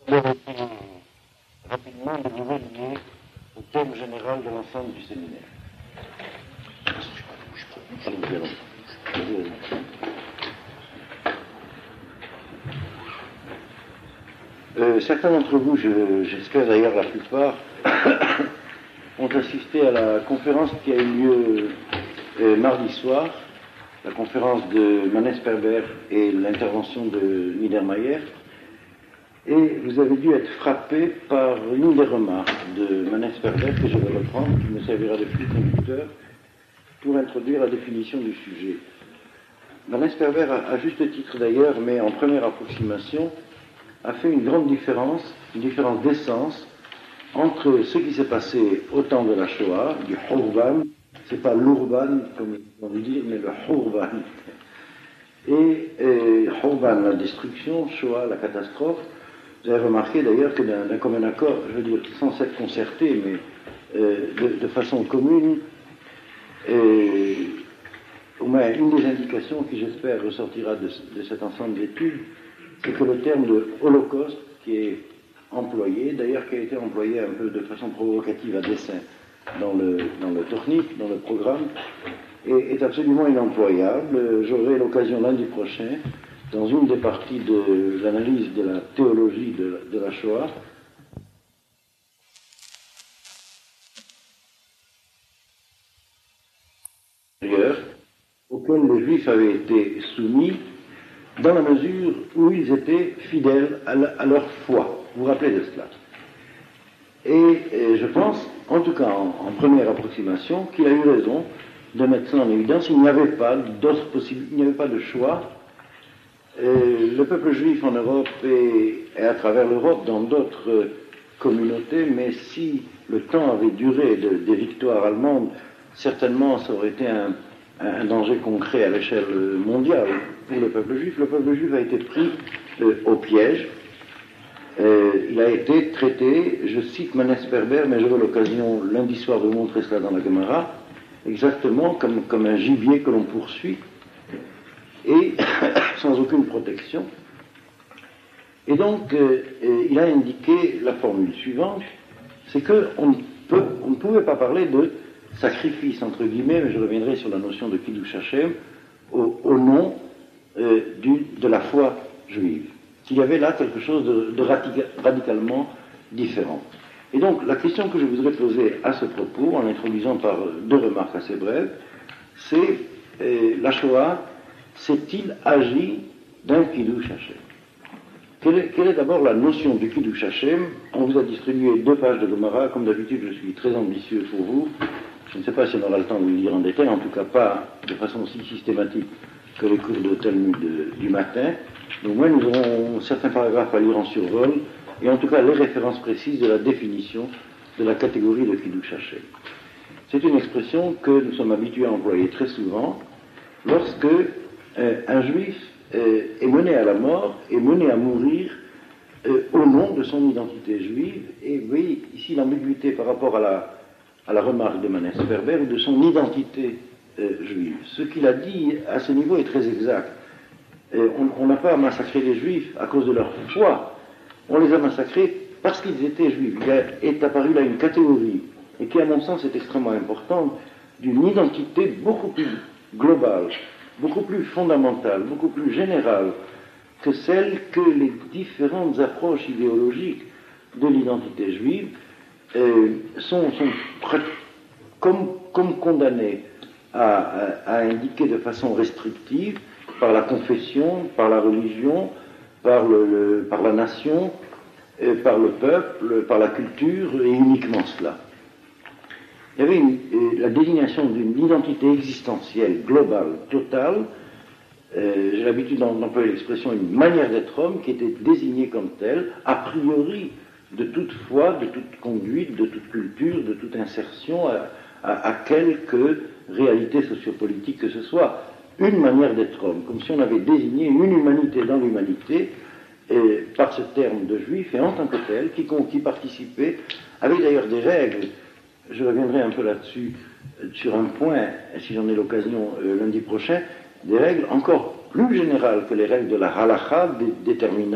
aurait été rapidement de vous relier au thème général de l'ensemble du séminaire. Certains d'entre vous, j'espère d'ailleurs la plupart, ont assisté à la conférence qui a eu lieu mardi soir, la conférence de Manes Perber et l'intervention de Niedermayer, et vous avez dû être frappé par une des remarques de Manes Perber que je vais reprendre, qui me servira de fil conducteur pour introduire la définition du sujet. Manes Perber, à juste titre d'ailleurs, mais en première approximation, a fait une grande différence, une différence d'essence entre ce qui s'est passé au temps de la Shoah, du Hurban, c'est pas l'Urban comme on veut dire, mais le Hurban, et Hurban, la destruction, Shoah, la catastrophe. Vous avez remarqué d'ailleurs que d'un commun accord, je veux dire sans être concerté, mais de façon commune, au moins une des indications qui j'espère ressortira de cet ensemble d'études, c'est que le terme de Holocauste qui est employé, d'ailleurs qui a été employé un peu de façon provocative à dessein dans le Tornik, dans le programme, est absolument inemployable. J'aurai l'occasion lundi prochain, dans une des parties de l'analyse de la théologie de la Shoah, auquel les Juifs avaient été soumis dans la mesure où ils étaient fidèles à leur foi. Vous vous rappelez de cela? Et je pense, en tout cas en première approximation, qu'il a eu raison de mettre ça en évidence. Il n'y avait pas d'autre possibilité, il n'y avait pas de choix. Le peuple juif en Europe et à travers l'Europe, dans d'autres communautés, mais si le temps avait duré des victoires allemandes, certainement ça aurait été un danger concret à l'échelle mondiale pour le peuple juif. Le peuple juif a été pris au piège. Il a été traité, je cite Manes Perber, mais j'aurai l'occasion lundi soir de montrer cela dans la Gemara, exactement comme un gibier que l'on poursuit, et sans aucune protection. Et donc, il a indiqué la formule suivante, c'est qu'on ne pouvait pas parler de sacrifice, entre guillemets, mais je reviendrai sur la notion de Kiddush Hashem, au nom de la foi juive. Qu'il y avait là quelque chose de radicalement différent. Et donc, la question que je voudrais poser à ce propos, en introduisant par deux remarques assez brèves, c'est la Shoah s'est-il agi d'un Kiddush Hashem? Quelle est d'abord la notion du Kiddush Hashem? On vous a distribué 2 pages de Gemara, comme d'habitude je suis très ambitieux pour vous. Je ne sais pas si on aura le temps de le lire en détail, en tout cas pas de façon aussi systématique que les cours de Talmud du matin. Donc moi, nous aurons certains paragraphes à lire en survol, et en tout cas les références précises de la définition de la catégorie de Kiddush Hashem. C'est une expression que nous sommes habitués à employer très souvent lorsque un juif est mené à la mort, est mené à mourir au nom de son identité juive, et vous voyez ici l'ambiguïté par rapport à la remarque de Manes Perber de son identité juive. Ce qu'il a dit à ce niveau est très exact. On n'a pas massacré les juifs à cause de leur foi, on les a massacrés parce qu'ils étaient juifs. Il est apparu là une catégorie, et qui à mon sens est extrêmement importante, d'une identité beaucoup plus globale, beaucoup plus fondamentale, beaucoup plus générale que celle que les différentes approches idéologiques de l'identité juive sont comme condamnées à indiquer de façon restrictive par la confession, par la religion, par la nation, par le peuple, par la culture, et uniquement cela. Il y avait la désignation d'une identité existentielle, globale, totale. J'ai l'habitude d'employer l'expression une manière d'être homme qui était désignée comme telle, a priori de toute foi, de toute conduite, de toute culture, de toute insertion à quelque réalité sociopolitique que ce soit. Une manière d'être homme, comme si on avait désigné une humanité dans l'humanité par ce terme de juif, et en tant que tel, qui participait, avec d'ailleurs des règles. Je reviendrai un peu là-dessus, sur un point, si j'en ai l'occasion lundi prochain, des règles encore plus générales que les règles de la halakha, déterminant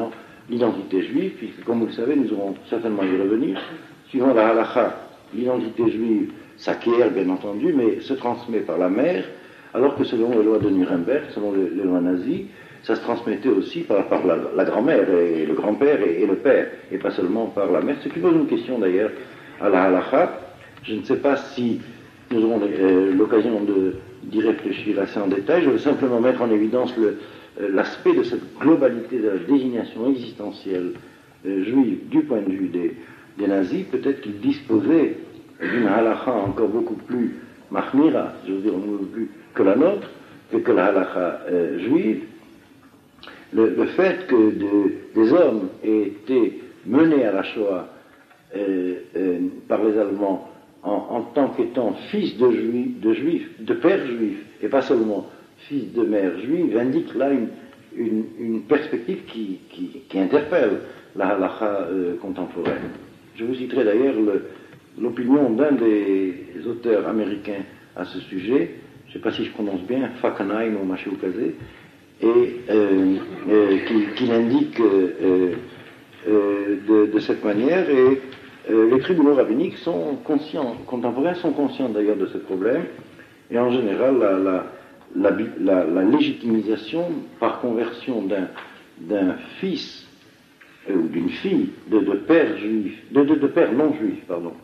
l'identité juive, puisque comme vous le savez, nous aurons certainement y revenir. Suivant la halakha, l'identité juive s'acquiert bien entendu, mais se transmet par la mère, alors que selon les lois de Nuremberg, selon les lois nazies, ça se transmettait aussi par la grand-mère et le grand-père et le père, et pas seulement par la mère. Ce qui pose une question d'ailleurs à la halakha. Je ne sais pas si nous aurons l'occasion d'y réfléchir assez en détail. Je veux simplement mettre en évidence l'aspect de cette globalité de la désignation existentielle juive du point de vue des nazis. Peut-être qu'ils disposaient d'une halakha encore beaucoup plus mahmira, je veux dire beaucoup plus que la nôtre, que la halakha juive. Le fait que des hommes aient été menés à la Shoah par les Allemands en tant qu'étant fils de juifs, de pères juifs, et pas seulement fils de mères juives, indique là une perspective qui interpelle la halakha contemporaine. Je vous citerai d'ailleurs l'opinion d'un des auteurs américains à ce sujet, je ne sais pas si je prononce bien, Fackenheim ou Machiukazé, et qui l'indique de cette manière, et les tribunaux rabbiniques sont conscients, contemporains sont conscients d'ailleurs de ce problème, et en général la légitimisation par conversion d'un fils ou d'une fille de père juif, de père non juif, pardon.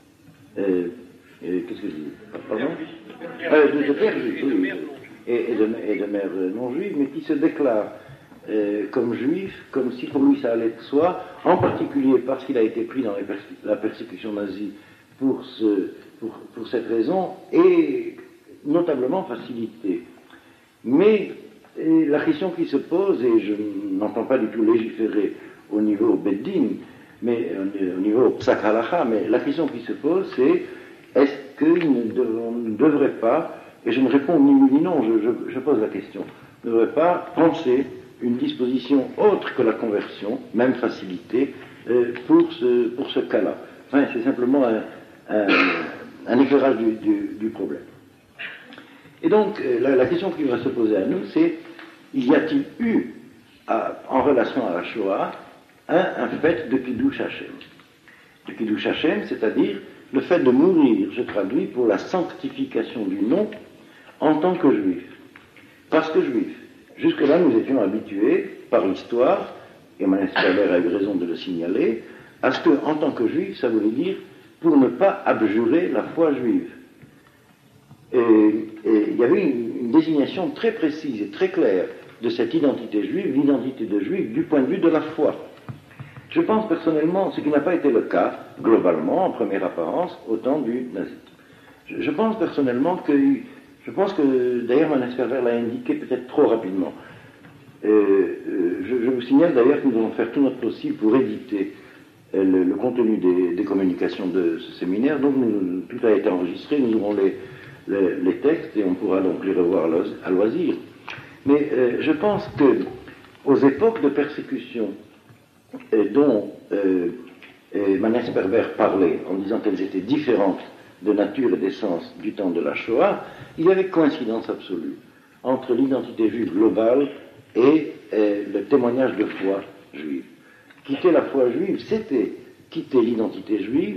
Qu'est-ce que je dis? Pardon? De père juif, oui, et de mère non juive, mais qui se déclare comme juif, comme si pour lui ça allait de soi, en particulier parce qu'il a été pris dans la persécution nazie pour cette raison, et notablement facilité. Mais la question qui se pose, et je n'entends pas du tout légiférer au niveau Beddin, mais au niveau Psak Halacha, mais la question qui se pose, c'est est-ce qu'on ne devrait pas, et je ne réponds ni oui ni non, je pose la question, ne devrait pas penser une disposition autre que la conversion, même facilitée, pour ce cas-là. Enfin, c'est simplement un éclairage du problème. Et donc, la question qui va se poser à nous, c'est, y a-t-il eu, en relation à la Shoah, un fait de Kiddush Hashem? De Kiddush Hashem, c'est-à-dire le fait de mourir, je traduis, pour la sanctification du nom en tant que juif. Parce que juif. Jusque-là, nous étions habitués, par l'histoire, et Manes Perber a eu raison de le signaler, à ce que, en tant que juif, ça voulait dire pour ne pas abjurer la foi juive. Et il y avait une désignation très précise et très claire de cette identité juive, l'identité de juif du point de vue de la foi. Je pense personnellement, ce qui n'a pas été le cas, globalement, en première apparence, au temps du nazisme. Je pense personnellement que d'ailleurs Manes Perber l'a indiqué peut-être trop rapidement. Je vous signale d'ailleurs que nous allons faire tout notre possible pour éditer le contenu des communications de ce séminaire. Donc tout a été enregistré, nous aurons les textes et on pourra donc les revoir à loisir. Mais je pense que aux époques de persécution dont Manes Perber parlait en disant qu'elles étaient différentes de nature et d'essence du temps de la Shoah, il y avait coïncidence absolue entre l'identité juive globale et le témoignage de foi juive. Quitter la foi juive, c'était quitter l'identité juive,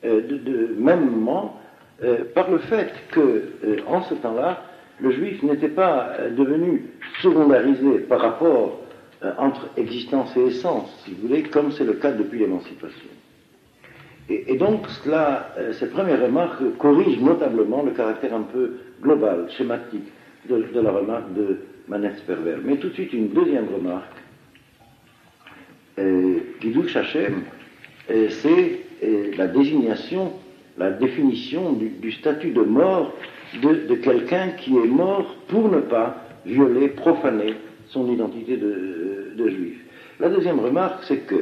mêmement par le fait que, en ce temps-là, le juif n'était pas devenu secondarisé par rapport entre existence et essence, si vous voulez, comme c'est le cas depuis l'émancipation. Et donc, cette première remarque corrige notablement le caractère un peu global, schématique de la remarque de Manes Perber. Mais tout de suite, une deuxième remarque. Kiddush Hashem, c'est la désignation, la définition du statut de mort de quelqu'un qui est mort pour ne pas violer, profaner son identité de juif. La deuxième remarque, c'est que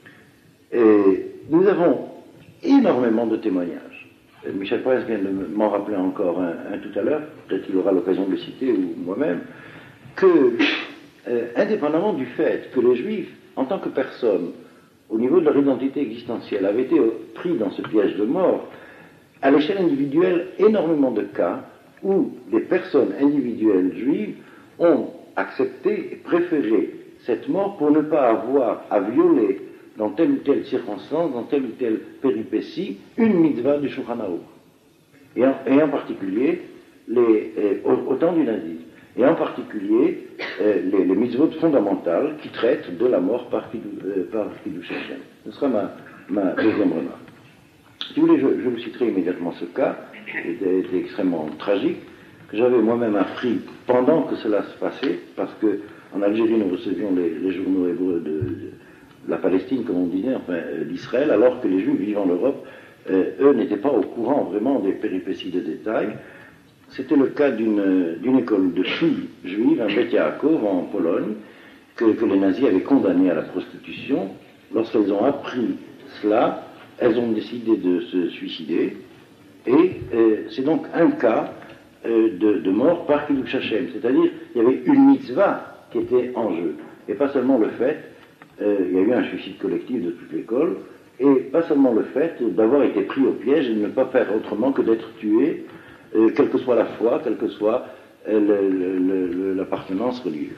nous avons énormément de témoignages. Michel Price vient de m'en rappeler encore un tout à l'heure, peut-être qu'il aura l'occasion de le citer, ou moi-même, que, indépendamment du fait que les Juifs, en tant que personnes, au niveau de leur identité existentielle, avaient été pris dans ce piège de mort, à l'échelle individuelle, énormément de cas où des personnes individuelles juives ont accepté et préféré cette mort pour ne pas avoir à violer dans telle ou telle circonstance, dans telle ou telle péripétie, une mitzvah du Shulchan Aruch. Et en particulier, au temps du nazisme. Et en particulier, les mitzvot fondamentales qui traitent de la mort par Kiddush Hashem. Ce sera ma deuxième remarque. Si vous voulez, je vous citerai immédiatement ce cas, qui était extrêmement tragique, que j'avais moi-même appris pendant que cela se passait, parce qu'en Algérie, nous recevions les journaux hébreux de la Palestine, comme on disait, enfin d'Israël, alors que les Juifs vivant en Europe, eux n'étaient pas au courant vraiment des péripéties de détail. C'était le cas d'une école de filles juives, un Bet Yaakov en Pologne, que les nazis avaient condamné à la prostitution. Lorsqu'elles ont appris cela, elles ont décidé de se suicider. Et c'est donc un cas de mort par Kiddush Hashem. C'est-à-dire, il y avait une mitzvah qui était en jeu. Et pas seulement le fait, il y a eu un suicide collectif de toute l'école, et pas seulement le fait d'avoir été pris au piège et de ne pas faire autrement que d'être tué, quelle que soit la foi, quelle que soit l'appartenance religieuse.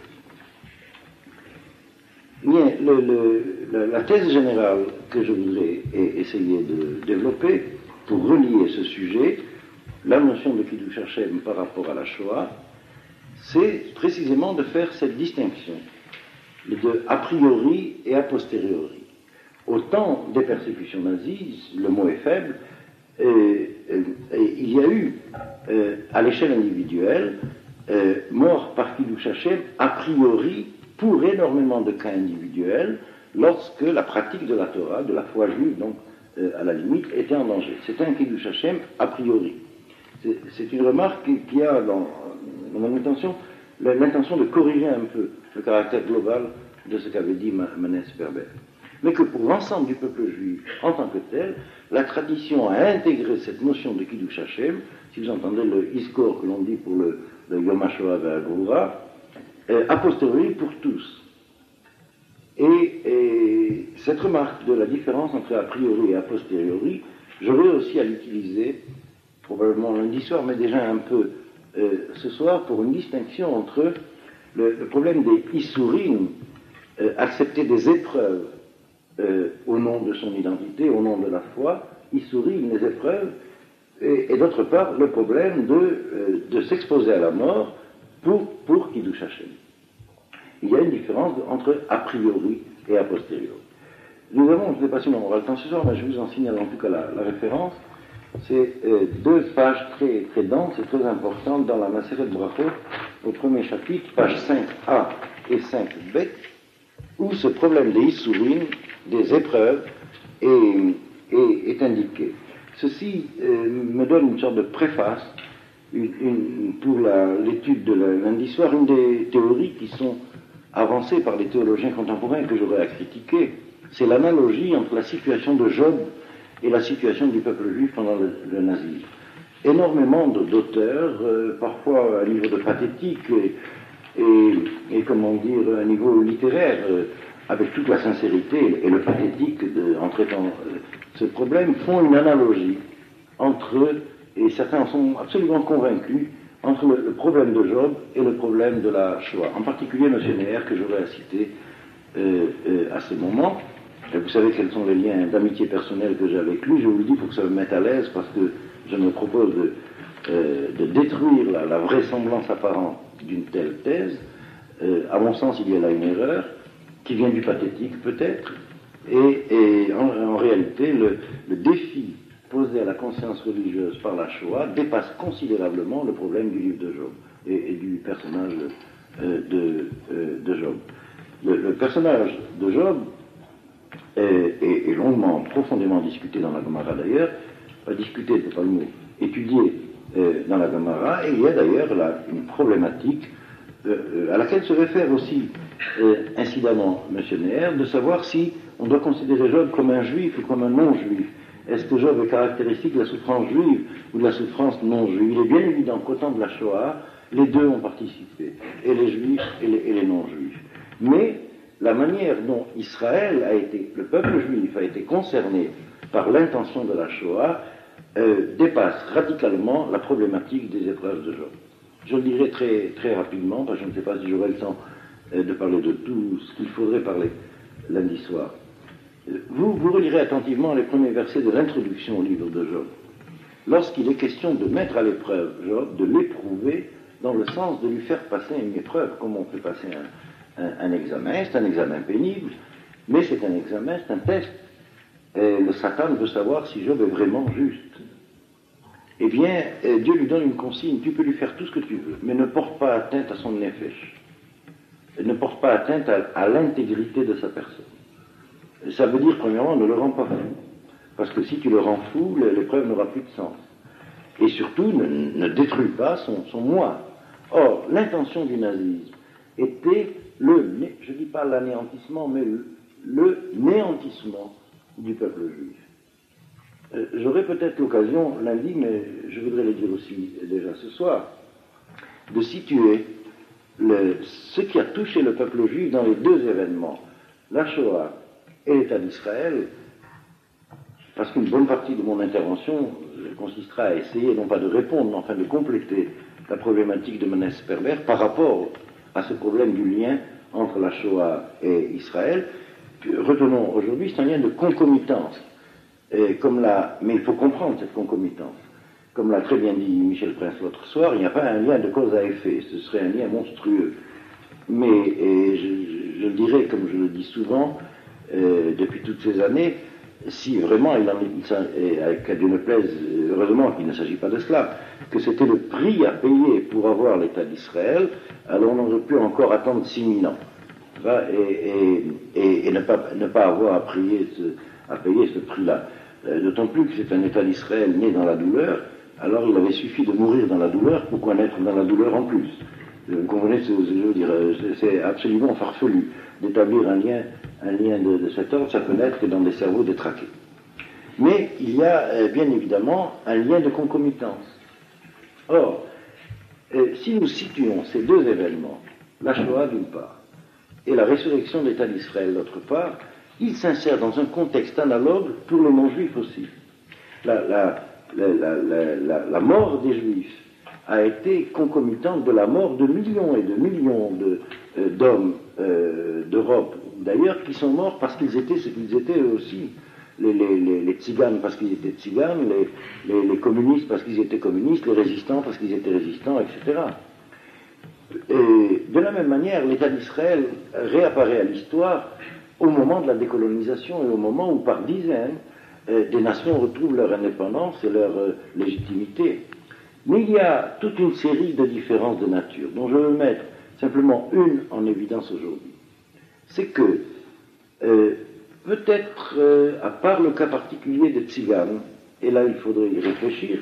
Bien, la thèse générale que je voudrais essayer de développer pour relier ce sujet, la notion de Kiddush Hashem par rapport à la Shoah, c'est précisément de faire cette distinction de a priori et a posteriori. Au temps des persécutions nazies, le mot est faible, il y a eu, à l'échelle individuelle, mort par Kiddush Hashem a priori pour énormément de cas individuels, lorsque la pratique de la Torah, de la foi juive, donc à la limite, était en danger. C'est un Kiddush Hashem a priori. C'est une remarque qui a dans mon intention l'intention de corriger un peu le caractère global de ce qu'avait dit Manes Berber. Mais que pour l'ensemble du peuple juif en tant que tel, la tradition a intégré cette notion de Kiddush Hashem, si vous entendez le Iskor que l'on dit pour le Yom HaShoah Ve'Hagvura, a posteriori pour tous. Et cette remarque de la différence entre a priori et a posteriori, j'aurais aussi à l'utiliser, probablement lundi soir, mais déjà un peu ce soir, pour une distinction entre le problème des Issourim, accepter des épreuves au nom de son identité, au nom de la foi, Issourim, les épreuves, et d'autre part, le problème de s'exposer à la mort pour Kiddush Hashem. Il y a une différence entre a priori et a posteriori. Nous avons, je ne sais pas si on aura le temps ce soir, mais je vous en signale en tout cas la référence. C'est deux pages très, très denses et très importantes dans la Maseret Brachot, au premier chapitre, pages 5a et 5b, où ce problème des Issourim, des épreuves, est indiqué. Ceci me donne une sorte de préface pour l'étude de lundi soir, une des théories qui sont avancées par les théologiens contemporains que j'aurais à critiquer. C'est l'analogie entre la situation de Job et la situation du peuple juif pendant le nazisme. Énormément d'auteurs, parfois à un niveau de pathétique et comment dire, à un niveau littéraire, avec toute la sincérité et le pathétique en traitant ce problème, font une analogie entre, et certains en sont absolument convaincus, entre le problème de Job et le problème de la Shoah. En particulier M. Neher, que j'aurais à citer à ce moment. Vous savez quels sont les liens d'amitié personnelle que j'ai avec lui. Je vous le dis pour que ça me mette à l'aise, parce que je me propose de détruire la vraisemblance apparente d'une telle thèse. À mon sens, il y a là une erreur qui vient du pathétique peut-être, et en réalité, le défi posé à la conscience religieuse par la Shoah dépasse considérablement le problème du livre de Job et du personnage de Job. Le personnage de Job est longuement, profondément discuté dans la Gemara d'ailleurs, pas discuté, c'est pas le mot, étudié dans la Gemara, et il y a d'ailleurs là une problématique à laquelle se réfère aussi incidemment M. Neher, de savoir si on doit considérer Job comme un juif ou comme un non-juif. Est-ce que Job est caractéristique de la souffrance juive ou de la souffrance non-juive? Il est bien évident qu'au temps de la Shoah, les deux ont participé, et les juifs et les non-juifs. Mais la manière dont Israël le peuple juif a été concerné par l'intention de la Shoah dépasse radicalement la problématique des épreuves de Job. Je le dirai très, très rapidement, parce que je ne sais pas si j'aurai le temps de parler de tout ce qu'il faudrait parler lundi soir. Vous relirez attentivement les premiers versets de l'introduction au livre de Job. Lorsqu'il est question de mettre à l'épreuve Job, de l'éprouver dans le sens de lui faire passer une épreuve, comme on fait passer un examen. C'est un examen pénible, mais c'est un examen, c'est un test. Et le Satan veut savoir si Job est vraiment juste. Eh bien, Dieu lui donne une consigne, tu peux lui faire tout ce que tu veux, mais ne porte pas atteinte à son nefesh. Ne porte pas atteinte à l'intégrité de sa personne. Ça veut dire, premièrement, ne le rends pas fou. Parce que si tu le rends fou, l'épreuve n'aura plus de sens. Et surtout, ne détruis pas son moi. Or, l'intention du nazisme était je ne dis pas l'anéantissement, mais le néantissement du peuple juif. J'aurai peut-être l'occasion lundi, mais je voudrais le dire aussi déjà ce soir, de situer ce qui a touché le peuple juif dans les deux événements, la Shoah et l'État d'Israël, parce qu'une bonne partie de mon intervention consistera à essayer, non pas de répondre, mais enfin de compléter la problématique de Menes Perber par rapport à ce problème du lien entre la Shoah et Israël. Retenons aujourd'hui, c'est un lien de concomitance. Mais il faut comprendre cette concomitance. Comme l'a très bien dit Michel Prince l'autre soir, il n'y a pas un lien de cause à effet, ce serait un lien monstrueux. Mais je le dirais, comme je le dis souvent, depuis toutes ces années, si vraiment, qu'à Dieu ne plaise, heureusement qu'il ne s'agit pas de cela, que c'était le prix à payer pour avoir l'État d'Israël, alors on aurait pu encore attendre 6000 ans. Et ne pas avoir à payer ce prix-là. D'autant plus que c'est un État d'Israël né dans la douleur, alors il avait suffi de mourir dans la douleur pour connaître dans la douleur en plus. Vous comprenez ce que je veux dire? C'est absolument farfelu d'établir un lien de cet ordre, ça peut n'être que dans des cerveaux détraqués. Mais il y a bien évidemment un lien de concomitance. Or, si nous situons ces deux événements, la Shoah d'une part, et la résurrection de l'État d'Israël d'autre part, ils s'insèrent dans un contexte analogue pour les non-juifs aussi. La mort des juifs a été concomitante de la mort de millions et de millions d'hommes d'Europe, d'ailleurs, qui sont morts parce qu'ils étaient ce qu'ils étaient eux aussi. Les tziganes parce qu'ils étaient tziganes, les communistes parce qu'ils étaient communistes, les résistants parce qu'ils étaient résistants, etc. Et de la même manière, l'État d'Israël réapparaît à l'histoire au moment de la décolonisation et au moment où, par dizaines, des nations retrouvent leur indépendance et leur légitimité. Mais il y a toute une série de différences de nature, dont je veux mettre simplement une en évidence aujourd'hui. C'est que, peut-être, à part le cas particulier des Tziganes, et là il faudrait y réfléchir,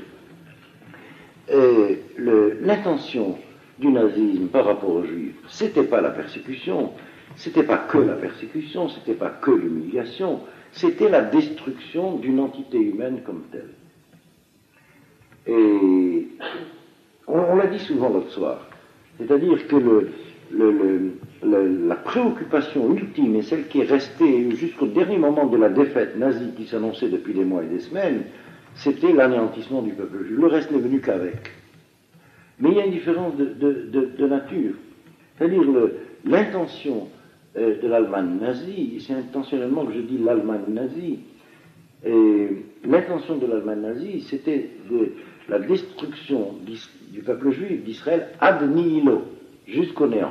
l'intention du nazisme par rapport aux Juifs, c'était pas la persécution, c'était pas que la persécution, c'était pas que l'humiliation, c'était la destruction d'une entité humaine comme telle. Et on l'a dit souvent l'autre soir, c'est-à-dire que la préoccupation ultime et celle qui est restée jusqu'au dernier moment de la défaite nazie qui s'annonçait depuis des mois et des semaines, c'était l'anéantissement du peuple juif. Le reste n'est venu qu'avec. Mais il y a une différence de nature. C'est-à-dire l'intention de l'Allemagne nazie, et c'est intentionnellement que je dis l'Allemagne nazie, et l'intention de l'Allemagne nazie, c'était la destruction du peuple juif d'Israël ad nihilo, jusqu'au néant.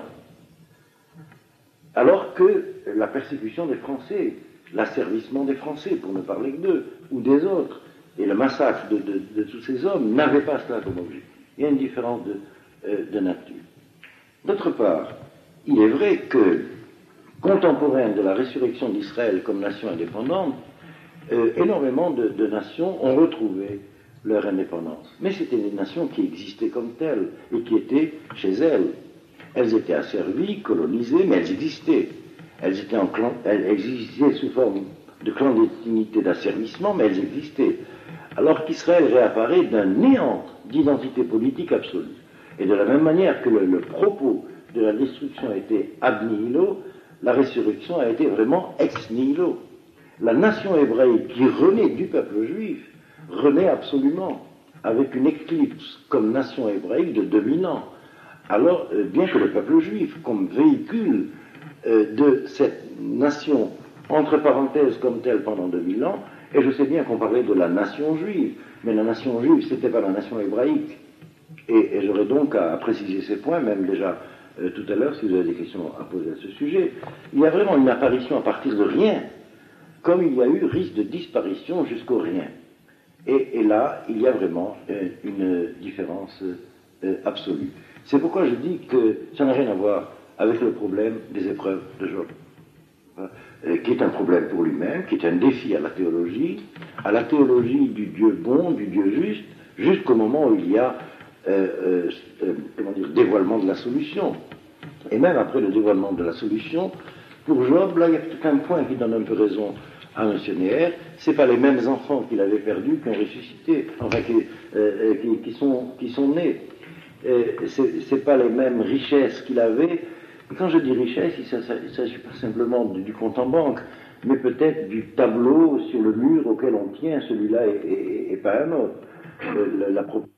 Alors que la persécution des Français, l'asservissement des Français, pour ne parler que d'eux, ou des autres, et le massacre de tous ces hommes, n'avait pas cela comme objectif. Il y a une différence de nature. D'autre part, il est vrai que, contemporaine de la résurrection d'Israël comme nation indépendante, énormément de nations ont retrouvé leur indépendance. Mais c'était des nations qui existaient comme telles et qui étaient chez elles. Elles étaient asservies, colonisées, mais elles existaient. Elles existaient sous forme de clandestinité d'asservissement, mais elles existaient. Alors qu'Israël réapparaît d'un néant d'identité politique absolue. Et de la même manière que le propos de la destruction était ab nihilo, la résurrection a été vraiment ex nihilo. La nation hébraïque qui renaît du peuple juif renaît absolument, avec une éclipse comme nation hébraïque de 2000 ans, alors bien que le peuple juif, comme véhicule de cette nation, entre parenthèses comme telle pendant 2000 ans, et je sais bien qu'on parlait de la nation juive, mais la nation juive, c'était pas la nation hébraïque. Et j'aurais donc à préciser ces points, même déjà tout à l'heure, si vous avez des questions à poser à ce sujet. Il y a vraiment une apparition à partir de rien, comme il y a eu risque de disparition jusqu'au rien. Et là, il y a vraiment une différence absolue. C'est pourquoi je dis que ça n'a rien à voir avec le problème des épreuves de Job, qui est un problème pour lui-même, qui est un défi à la théologie du Dieu bon, du Dieu juste, jusqu'au moment où il y a dévoilement de la solution. Et même après le dévoilement de la solution, pour Job, là, il y a peut-être un point qui donne un peu raison à M. Neher, c'est pas les mêmes enfants qu'il avait perdus qui ont ressuscité, enfin qui sont nés. C'est pas les mêmes richesses qu'il avait. Et quand je dis richesse, il ne s'agit pas simplement du compte en banque, mais peut-être du tableau sur le mur auquel on tient, celui-là et pas un autre. La